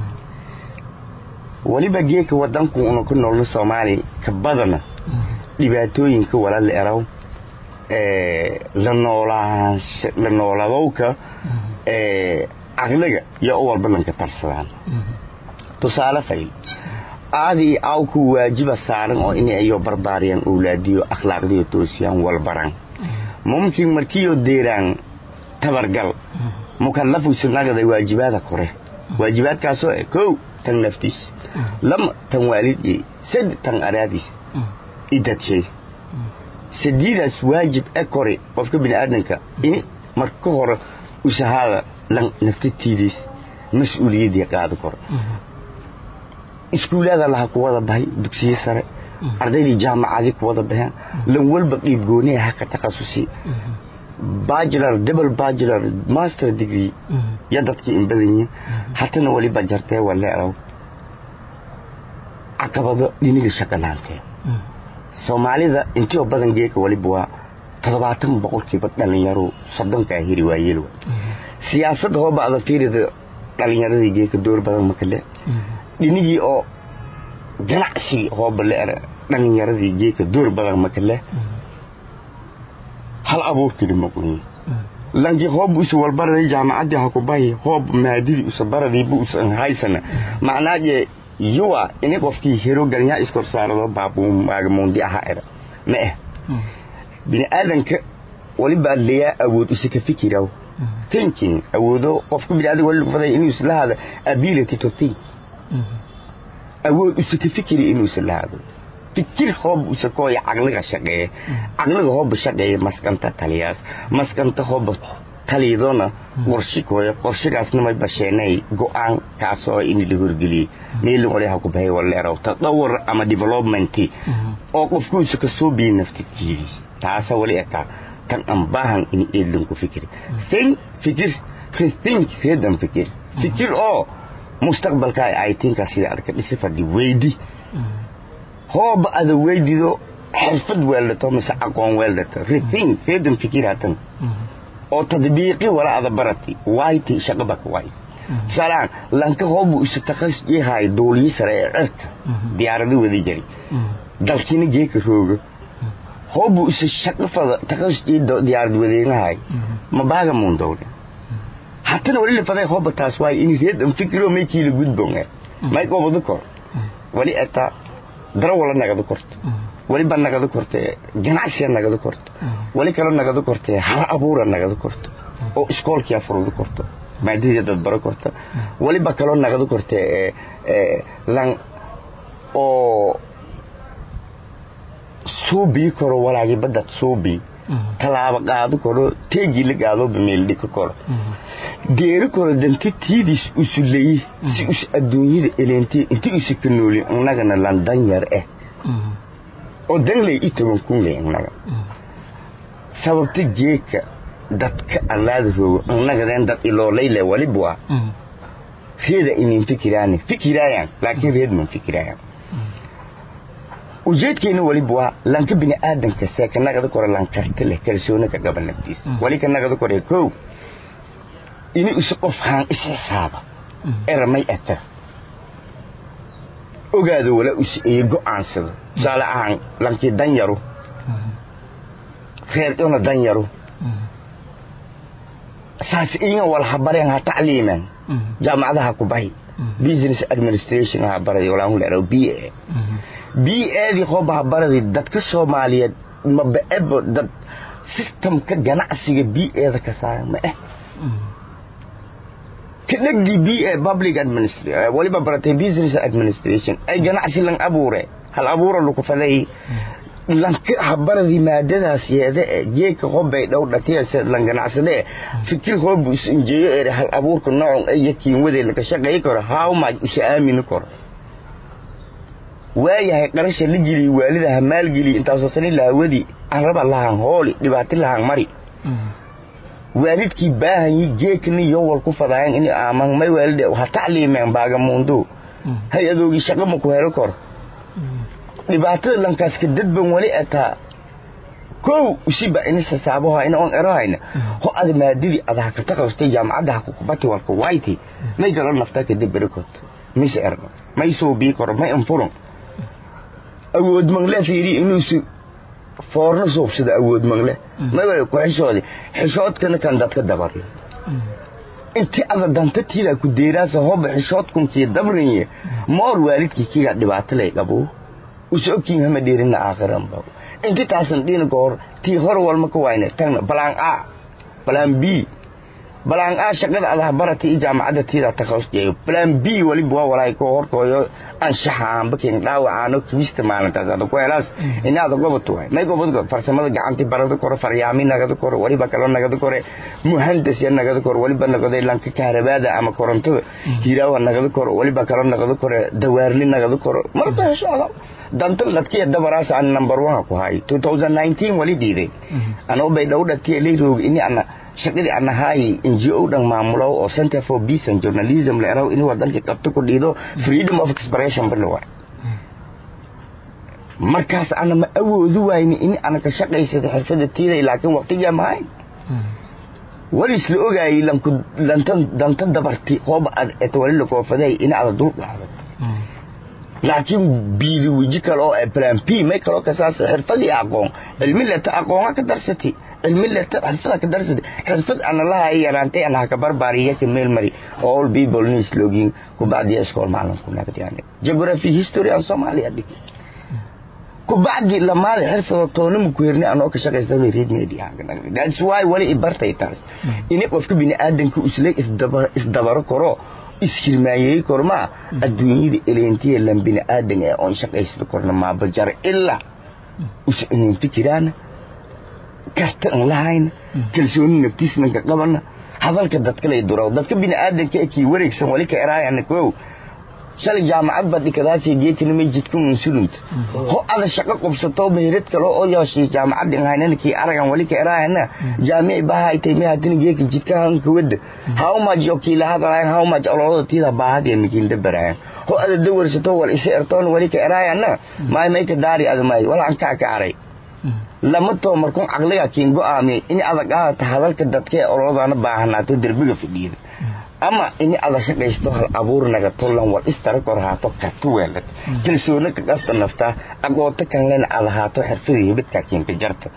waliba geeka wadanku uu ku nool Soomaali ka badana dhibaatooyinka wala la eraw ee la noolaa la noolawka ee aqliga iyo wal badan ka tarsadaan tusaale fayl aadi aw ku waajiba saaran oo inay ayo barbaariyaan awlaadiyo akhlaaqdiyo toosiyaan walbaran mumkin markiyo deeraan tabargal mukallafu sunnaga waajibaadka kore waajibaadkaasoo kow tan naftiis lama tan waalidii sad tan araadis idadshey sadiidaas waajib akore qofka bini aadanka in marka hore u shahada lan naftitiidis mas'uuliyadii qaado kor iskuulada la ku wada bahay dugsiga sare ardaydii jaamacadii ku wada bahan lan walba qeyb goonay ha ka takhasusi bachelor double bachelor master degree ya dadkii in badan yihiin hatana wali bajartay wala araw akabado dhiniga shaqalaantay Soomaalida intii oo badan geeka wali baa toddobaatan boqolkiiba dhalinyaro soddon ka hiri waayeel siyaasadda hoo baada fiirida dhalinyarada geeka door badan ma kale dhinigii oo ganacsi hoo baleera dhalinyarada geeka door badan ma kale hal abuurkii maqnii langi hoob isu walbaray jaamacadii ha ku bahay hoob maadidi isu baradii buu san haysana macnaaje yuwa inay qofkii hero galnya iskor saarado baabu maagmuundi aha era ma eh bini aadanka wali baa leeyaa awood u ka fikiraw thinking awoodo qofku bini aadan wali faday inuu islaada ability to think awood u ka fikiri inuu islaado fikir hoob u sakooy aqliga shaqeeye aqliga hoob shaqeeye maskanta taliyaas maskanta hoob talidona warshikooyo qorshigaasna may basheenay go'aan kaasoo in la horgeliyo meel wali ha ku bahay wala raw tadawur ama development oo qofku isu ka soo biin naftiisa taasa wali aka tan aan baahan in eedlin ku fikir think fikir think heedan fikir fikir oo mustaqbalka ay tinka sida arka dhisifadi weydi hoob ada weydido xirfad weelto mise aqoon weelto think heedan fikiratan oo tadbiiqi wala ada barati wayti shaqabak way salaan lanka hoobu isu takhas yahay dooliyi sare cirka diyaaradu wadi jari dalkina geeka roogo hoobu isu shaqafada takhas diyaaradu wadeenahay ma baaga muundowle hatana wali faday hooba taas way in reedan fikiro meekii la gudboonga may qoobado kor wali ata darawala nagada korto wali ban nagada korte ganacsi nagada korto wali kala nagada korte hal abuura nagada korto oo iskoolkiya furudu korto maadida dad baro korto wali ba kala nagada korte ee lan oo suubi koro walaagi badad suubi talaaba qaado koro teegi la qaado bimeel dhig koro deeri koro danti tiidis usulay si us adduunyada eleenti intii isu kanooli annagana landan yar eh oo danlay itoban ku leeynaga sababta jeeka dadka allaad roogo annaga dad ilo leyle wali bua reeda in fikiraani fikirayaan laakiin reed man fikirayaan ujeedkeena wali bua lanka bini aadanka seekanaga kor lan kartile kalsoona ka gaban naftiis wali kanaga kor ko ini isu qof haan isxisaaba eramay ata ogaado wala isu ee go'aansado sala aan lanki danyaro خير يوم دنيرو ساس إيه ولا خبرين هتعليما جامعة كوباي business administration هبردي ولا هم لو بي إيه بي إيه دي خوبها هبردي دت كسومالية ما بقب دت system كجناعسي بي إيه ذا كسائر ما إيه كنك دي بي إيه public administration ولا ببرتي business administration أي جناعسي لين أبوره هل أبوره لو كفذي لانك حبردي مادة سيادة جيك خوبي لو نتيجة لان جناعسده فكر خوب إنجيل هل أبورك النوع أي كين وذي لك شقة يكره هاو ما يشامين كره ويا قرش اللي جلي والدها مال جلي أنت وصلني له ودي أهرب الله عن هولي لبعت الله عن مري والد كي باه يجيك ني يوال كفر عين إني أمان ما والده وهتعلم من بعد موندو هاي أدوي شقة مكوهر كره dhibaatada lankaas ka dadban wali ata kow usiba inisa saabaha ina on eraayna ho ad maadidi adaa ka taqastay jaamacada ku kubati walka wayti may jaro nafta ka dibirkot mis erno may soo bi kor may anfuron awood mangle fiiri inuu si foorno soobsada awood mangle may way ku xishoodi xishoodkana kan dadka dabar intii ada danta tiida ku deeraasa hoob xishoodkum kii dabrinye moor waalidkii kiga dhibaato lay qabo usookiin hama dheerina aakhiran ba intii taasan dhiin goor tii hor walma ka wayne tan balaan a balaan b balaan a shaqada ada barati jaamacada tiida takhasusiyo balaan b wali boo walay ko horkooyo aan shaxaan bakin dhaawacaano kibista maalintaas ada ku helaas inaad goobto way may goobto farsamada gacanta barada kor faryaamin nagada kor wali ba kala nagada kor muhandis yan nagada kor wali ba nagada lanka kaarabada ama korontada hiiraawa nagada kor wali ba kala nagada kor dawaarli nagada kor marta insha Allah dantan dadkii dabaraas aan number one ku hay twenty nineteen wali diiday anoo bay dhawdadkii leeroog in ana shaqadii ana hay N G O dhan maamulo oo Center for Peace and Journalism la eraw in wadanka qabto ku dhiido freedom of expression bilwa markaas ana ma awoodu wayni in ana ka shaqaysado xirfada tiiday laakiin waqtiga ma hay wali isla ogaayay lanku dantan dantan dabarti hoob ad et wali la koofaday in aad dul dhacdo laakiin biili wiji kale oo plan P ma kale ka saas xirfadii aqoon cilmi la ta aqoon ka darsati cilmi la ta xirfad ka darsati xirfad ana la hay yaraantay ana ka barbaariye ka meel mari all people needs logging ku baadiya iskool maalan ku naagtiyane geography history and Somalia dhigi ku baadi la maal xirfado toonum ku hirni anoo ka shaqaysto reed media that's why wali ibartay taas inay qofka bini aadanka uslay isdaba isdabaro karo iskilmaayay korma adduunyada eleentiye lambina aadan ee on shaqaysto korna ma bajar illa usinin fikirana karta online kalsooni naftiisna ka qabana hadalka dadka lay duro dadka bini aadanka ee ki wareegsan wali ka eraayana ko shal jaamacad bad kadaasi geetina ma jidku munsulint ho ada shaqo qabsato beerid kale oo yaashay jaamacad inayna ki aragan wali ka eraayana jaamici bahay taymay hadin geek jidkaan ka wada how much yoki la hadalay how much olooda tiida baahad ee mikin dabaraan ho ada dawarsato wal isheertoon wali ka eraayana maay may ka daari admay wala an ka ka aray lama to markuu aqliga kiin go'aamay in adag ah hadalka dadka ee oloodana baahanaato darbiga fidhiida ama in ala shaqaysto hal abuur naga tolan wal istar kor haato ka tuwelad kalsoona ka qasta nafta aqoonta kan leen ala haato xirfadii bidka kiin ka jarta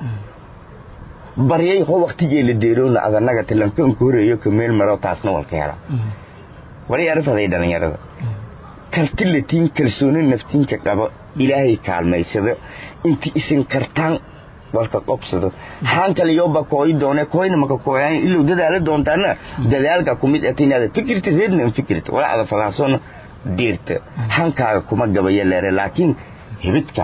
bariyay ho waqtigii la deeroona adanaga tilankan ku horeeyo ka meel maro taasna wal ka hela wali arfaday dhalinyarada kartilatiin kalsoona naftiin ka qabo ilaahay kaalmaysada intii isin kartaan walka qobsado haan kale yoba kooy doone kooyna maka kooyaan ilaa dadaala doontaana dadaalka kumid atinada fikirta reedna fikirta wala ada falaasona deerta hankaaga kuma gabayo leere laakiin hibidka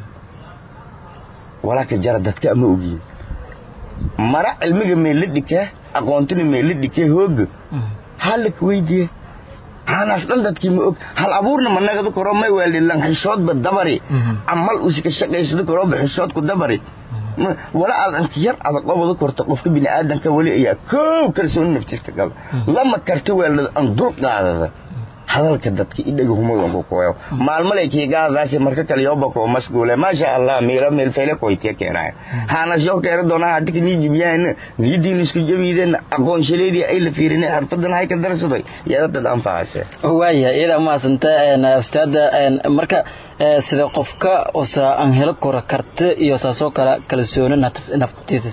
wala ka jara dadka ama ogi mara cilmiga meel dhika aqoontuna meel dhika hoog halka weydiye hanas dhan dadkii ma og hal abuurna managada koro may weelilan xishood ba dabari amal u si ka shaqeysado koro ba xishood ku dabari wala aad yar aad qobado korto qofka bini aadanka wali ayaa koow kalsoon naftiisa qaba lama karti weelad aan dul qaadada hadalka dadka idhaga humay oo kooyo maalmalay kiigaadaasi marka kale yoba ko mashquule ma sha Allah meela meel feele ko itee keenay hana soo keero doona hadik ni jibiyaan nidiin isku jabiideen aqoon shaleedii ay la fiirinay xirfadan hay ka darsaday iyada dad anfaasay waaya ila ma santa ustaada marka sida qofka oo aan helo koro karti iyo soo kala kalsooni naftiisa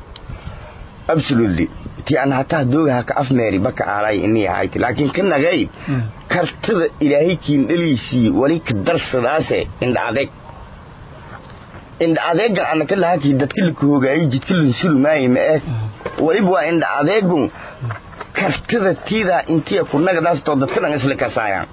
absolutely ti aan hataa dooga ka afmeeri baka aalay inii hayt laakiin kan nagay kartida ilaahay kiin dhaliisi wali ka darsadaase inda adeeg inda adeega aan ka lahayti dadka la koogay jidka la sulmaay ma ee wali waa inda adeegu kartida tiida intii ku nagadaas to dadka dhan isla ka saayaan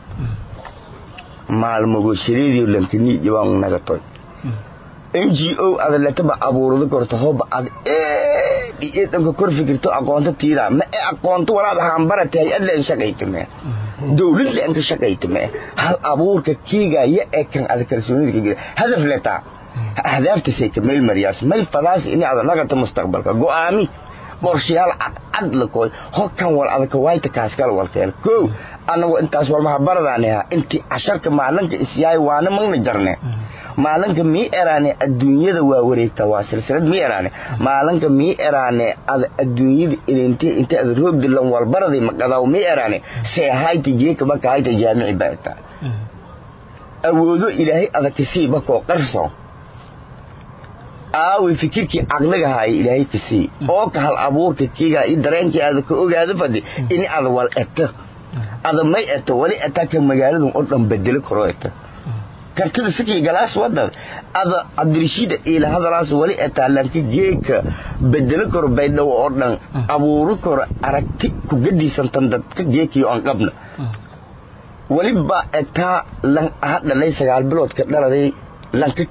maalmo shiriidi lantini jawaan nagatoy N G O adalata ba abuurada korto hoob ad ee diidanka kor fikirto aqoonta tiida ma aqoonto walaad ahaan baratay aad leen shaqaytame dawlad leen ka shaqaytame hal abuurka kiiga ya ee kan ad kalsoonida hadaf leta ahdaafta say kameel mariyas may fadaas in aad lagata mustaqbalka go'aami qorshayaal cad la kooy hokan wal adka wayta kaaskal walkeel ko anagu intaas wal ma baradanaha intii asharka maalinka isyaay waana magna jarne maalinka mi eraane adduunyada waa wareegta waa silsilad mi eraane maalinka mi eraane ad adduunyada inta inta ad roog dilan wal baraday maqadaw mi eraane say hayta jeeka ba kaayta jaamici baarta awoodo ilaahay adakasi ba ko qarso aawi fikirkii aqliga hay ilaahay kasi oo ka hal abuurka kiga i dareenkii aad ka ogaado fadi in aad wal eto aad may eto wali ataka magaaladu oo dhan bedel karo eto kartida sikii galaas wadad aad Cabdirashiid ila hadalaas wali etaalanka geeka bedel karo baydo oo dhan abuuru karo aragti ku gadiisan tan dadka geekii aan qabna wali ba eta lan ahad lay sagaal bilood ka dhaladay lanka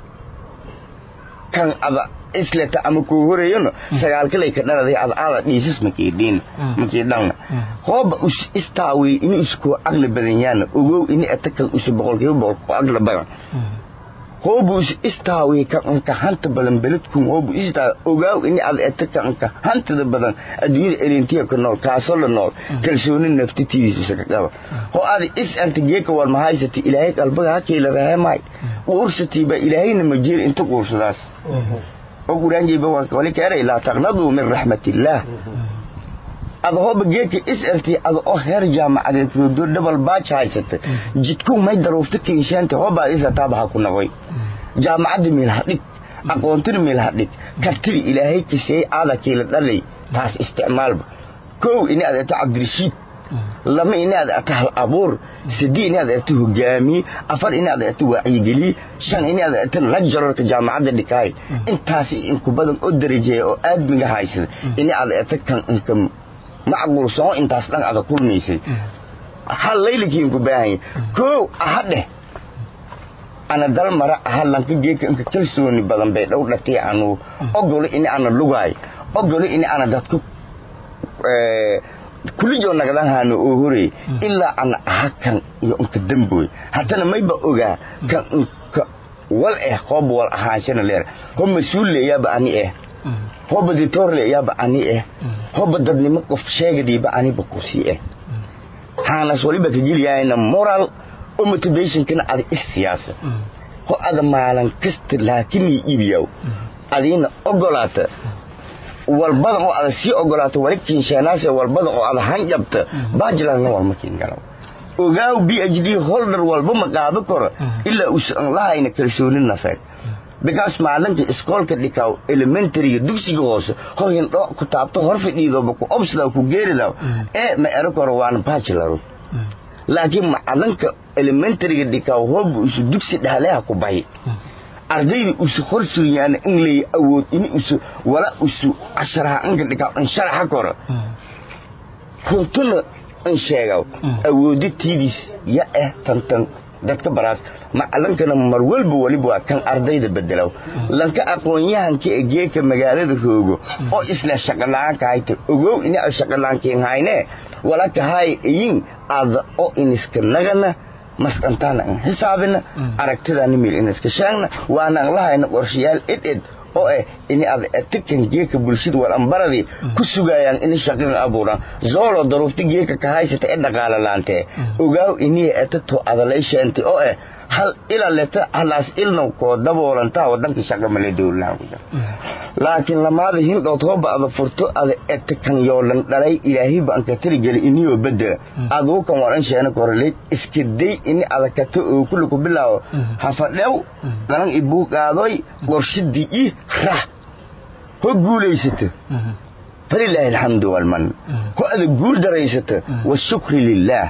kan ada islata ama ku horeeyno sagaal kale ka dhaladay ada ada dhiisis makiidin makiidan hoob us istaawi in isku aqli badan yaana ogow in atakal us boqolkiiba boqol aqli badan hoob us istaawi kan ka hanta badan beledku hoob istaa ogow in ada atakan ka hanta badan adduunyada elintiya ka nool kaasoo la nool kalsooni naftitiisa ka qaba hoo ada is antigeeka war mahaysati ilaahay qalbiga hakeela rahamay ursati ba ilaahayna majir inta qursadaas وقران جيبه وقال كاره لا تقنطوا من رحمه الله هذا بجيك اسالتي هذا اخر جامعه دور دبل باج هايست جدكم ما دروفتك انشانت هو با اذا تابها كنا وي جامعه من هديك اقونتن من هديك كرتي الهي كسي على كيل دلي تاس استعمال كو ان هذا Cabdirashiid lama inaad atahay abuur sidii inaad atahay hogaami afar inaad atahay wacyigeli shan inaad atahay lecturer jaamacada dhikay intaas in ku badan oo darajeeyo oo aad miga haysan inaad atahay kan inka macquul soo intaas dhan aad kulmeysay hal leeylikiin ku baahan ko ahade ana dal mara halanka geeka inka kalsooni badan bay dhow dhatay aanu ogol in aan lugay ogol in aan dadku ee kulli joon nagadan haano oo hore illa an hakan iyo inta damboy hatana mayba oga kan wal eh qob wal ahaashana leer ko masuul leeyaba ani eh qob dictator leeyaba ani eh qob dadnimo qof sheegadiiba ani ba ku sii eh haana waliba ka jiliyayna moral oo motivation kana ad siyaasa ko ada maalan kasta laakiin iibiyow adina ogolaata walbada oo aad si ogolaato walikin shanaas walbada oo aad hanjabta baajilaan walma kiin galaw ogaaw B H D holder walba ma qaado karo illa uu san lahayn kalsoonin nafeed because maalinta iskoolka dhikaw elementary dugsiga hoose hooyin dho ku taabto hor fadhiido ku obsada ku geerido ee ma ero karo waan bachelor laakiin maalinka elementary dhikaw hoob isu dugsi dhaleha ku bay ardaydu usu qorsuriyaan in lay awood in usu wala usu asharaha anka dhiga in sharaxa koro kuntuna in sheegaw awooditiidis ya eh tantan dadka baraas macalankana mar walba waliba kan ardayda bedelaw lanka aqoonyahanka ee geeka magaalada roogo oo isla shaqalaan ka hayto ogow in ay shaqalaan keen hayne wala ka hay in aad oo in iska nagana masqantana xisaabina aragtida nimil in iska shaagna waana lahayna qorshayaal id id oo eh in aad atikan geeka bulshada wal ambaradi ku sugayaan in shaqada abuuran zoolo daruufti geeka ka haysata ee dhaqaale laante ogaaw inii atato adaleyshanti oo eh hal ila leta halaas ilno ko daboolanta wadanka shaqo ma leedo laakiin lamaada hindoo tooba ada furto ada etikan yoolan dhalay ilaahi baan ka tiri gali iniyo bedel adu kan waran sheena korleed iskiday in ada ka to kullu ku bilaaw hafadhew daran ibu qaadoy qorshidii rah ho guuleysata falillahi alhamdu wal man ko ada guul dareysata wa shukri lillah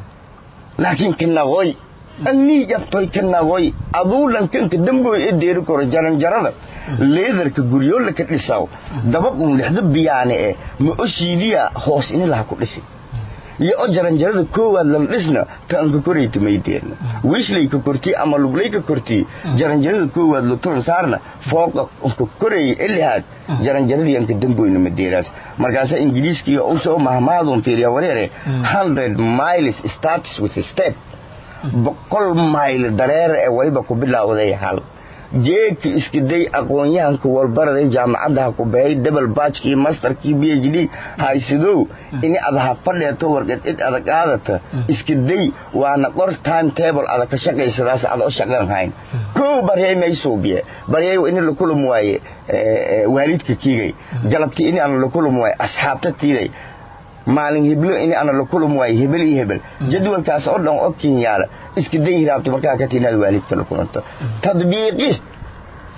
laakiin kana way anni jabtoy kana way aduulan kanka damboy ee deeri koro jaran jarada leedarka guryo la ka dhisaw dabaq uu lixda biyaane ee ma oshiidiya hoos in la ku dhisi iyo jaran jarada koowaad la dhisna tan ka koreeyay meeydeena wishlay ka korti ama luglay ka korti jaran jarada koowaad la tun saarna fooqa ka koreeyay ilhaad jaran jaradii anka damboyna madeeraas markaas ingiriiskiga oo soo mahmaadun fiiriya wareere one hundred miles starts with a step boqol mayl dareer ee waliba ku bilaawday hal geeki iskiday aqoonyahanka walbarada jaamacada ku bahay double batchki masterki B H D haysido in adaha fadheeto warqad id adag aadata iskiday waana qor time table adag ka shaqeysadaas aad u shaqeyn hayn ko bariyay may suubiye bariyay in la kulum waaye waalidka kiigay galabti in aan la kulum waaye asxaabta tiiday maalin heblo in aan la kulum way hebel iyo hebel jadwalkaas oo dhan oo Kenya iska day raabto marka ka tiinad waalidka la kulanto tadbiiqi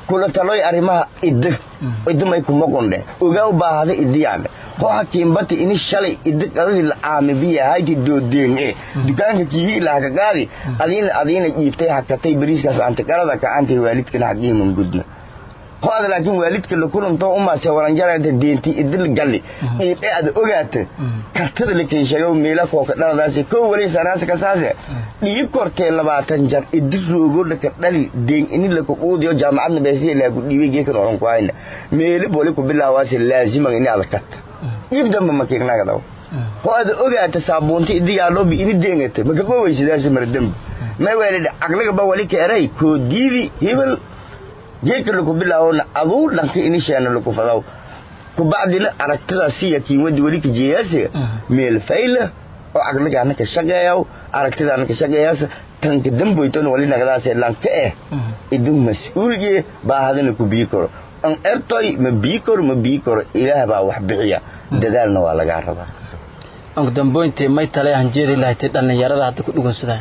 kula taloy arrimaha idda idmay kuma qonde ogaa u baahada idiyaan waxa kiimbati in shalay idda qadii la aamibiya haydi doodeen dukaanka kii la ka qaadi adina adina jiibtay hakatay bariiskaas anta qarada ka anta waalidkana xaqiiman gudna هذا لكن والدك اللي كلهم تو أمة سوالن جرى دينتي إدل قلي إيه أد أوجات كتر لك يشجعوا ميلك وكذا ناس كل ولي سناس كساسة يذكر كلا باتنجر إدل رجول لك دلي دين إني لك أودي وجامعة نبيسي لك يبيجي كنورن قاين ميل بقولك بالله واسل لازم إني على كت يبدأ ما مكينا كذا هذا أوجات سابونتي إدي على بي إني دينته ما كبوا يصير لازم مردم ما والد أغلق بقولي كأري كوديري هيبل جيك لكم بالله هنا أقول لك إني شأن لكم فضاو كبعدنا أركتها سيا ودي وليك جياسة ميل فيلة وأقولك أنا كشجايو أركتها أنا كشجاياس تنقدم بيتون ولينا كذا لان كأه إدم مسؤول جي بعدين لكم بيكور أن أرتاي مبيكور مبيكور إله بقى وحبيعيا ددالنا ولا جاربا أقدم بوينتي ما يطلع هنجيري لا تدلنا يارد هذا كله كسره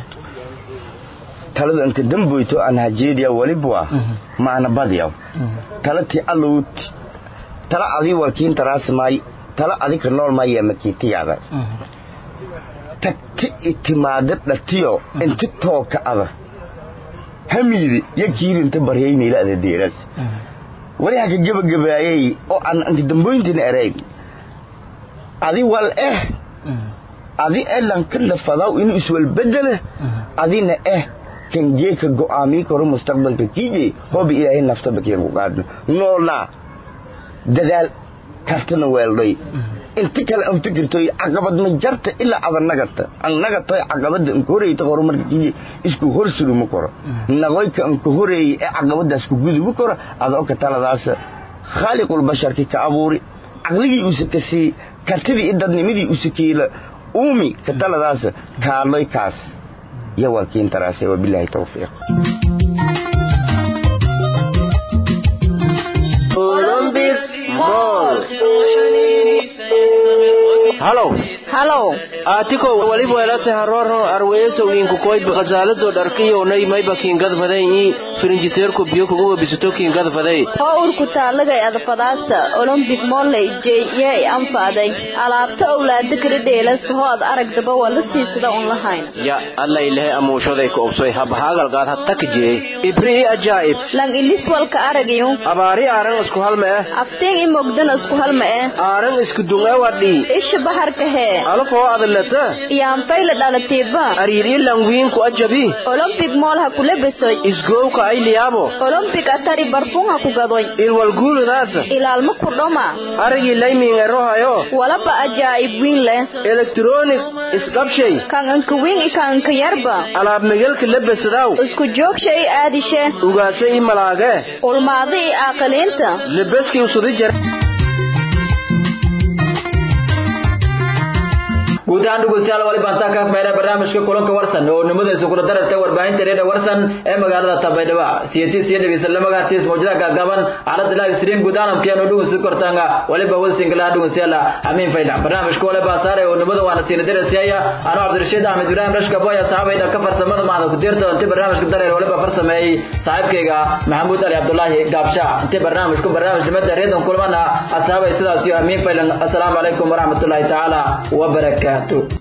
talada inta damboyto aan hajeediya waliba maana badiyo talati allut tala adi walkiin taraasmay tala adi ka nool ma yamakitiyada takti itimaadad dhatiyo inta tooka ada hamidi yakiirinta bareeyay ila adeeras wali haga gabagabaayay oo aan inta damboyntina areey adi wal eh adi elan kala fadaw inuu iswal bedela adina eh كان جيك قوامي كرو مستقبل كيجي هو بإلهي نفسه بكين قادم نولا دلال كارتنا ويلدي انت كلا او فكرتي عقبد ما جرت الا اذا نغت ان نغت عقبد ان كوري تقرو marka kii isku horsulu ma koro nagoyka an ku horeey عقبد isku gudu koro adoo ka taladaas khaliqul basharki ka abuuri aqligi uu sakasi kartidii idadnimidii uu sakiila uumi ka taladaas kaalay kaas يا وكين تراسي وبالله توفيق أولمبيك مول هلو هلو آتيكو وليب ويلاتي هرورو أرويسو إنكو كويت بغزالدو داركيو ناي مايبا كين قد فداي فرنجيتيركو بيوكو قوة بيستو كين قد فداي هاور كتالغي أدا فداستا أولمبيك مول جي ياي أنفاداي ألابتا أولاد كرديلس هو أد أرق دبا والسي سدا أونلاهين يا الله إلهي أموشو دايكو أبسوي هبهاغل قاد هتاك جي إبري أجائب لان إليس والك أرقيو أباري آرن اسكو هالمئة أفتين إموغدن اسكو هالمئة آرن اسكو دونغا ودي إيش بحر كهي ألفو أدلتا يام فايلة دالتيبا أريري لانغوين كو أجابي أولمبيك مول هكو لبسوي إسغو كا أي ليابو أولمبيك أتاري برفون هكو قدوي إلوالغول ناسا إلى المكور دوما أريجي لايمين اروها يو ولا بأجائب وين له إلكترونيك إسقاب شي كان انكو وين إكان انكو يربا ألاب مجلك لبس داو اسكو جوك شي آدي شي وغاسي ملاغة والماضي آقلينتا لبسكي وصدي جر guudaan dhugusyaal wali baan taa ka fayda barnaamijka kulanka warsan oo nimada isugu darartay warbaahinta reeda warsan ee magaalada Tabaydhaba siyaasi siyada islaamaga tis mawjada gagaban aalad live stream guudaan amkeeno dhugus kortanga wali ba wal single dhugusyaal amiin fayda barnaamijka wali baa saaray oo nimada waana siin darasiya ana Cabdirashiid Ahmed Ibrahim rashka boya saxaabada ka farsamada maada ku dirta inta barnaamijka dareer wali ba farsameeyay saaxiibkayga Maxamuud Ali Abdullahi Gaabsha inta barnaamijku barnaamij nimada reedan kulmana asxaabay sidaas iyo amiin fayda assalaamu alaykum wa rahmatullahi ta'ala wa barakatuh